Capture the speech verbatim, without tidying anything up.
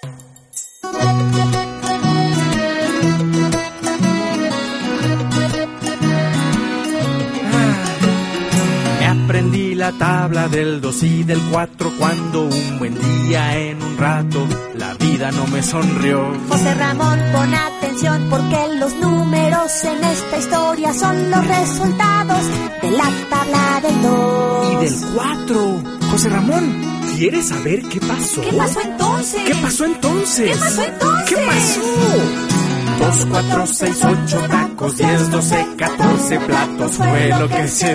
Aprendí la tabla del dos y del cuatro cuando un buen día en un rato la vida no me sonrió. José Ramón, pon atención porque los números en esta historia son los resultados de la tabla del dos. Y del cuatro. José Ramón, ¿quieres saber qué pasó? ¿Qué pasó entonces? ¿Qué pasó entonces? ¿Qué pasó entonces? ¿Qué pasó? Dos, cuatro, seis, ocho tacos, diez, doce, catorce platos fue lo que se